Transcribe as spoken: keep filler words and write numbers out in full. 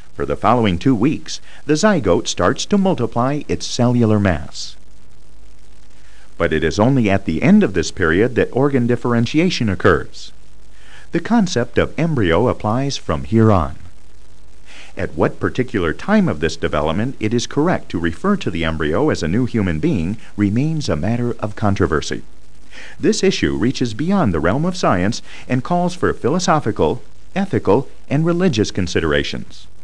For the following two weeks, the zygote starts to multiply its cellular mass. But it is only at the end of this period that organ differentiation occurs. The concept of embryo applies from here on. At what particular time of this development it is correct to refer to the embryo as a new human being remains a matter of controversy. This issue reaches beyond the realm of science and calls for philosophical, ethical, and religious considerations.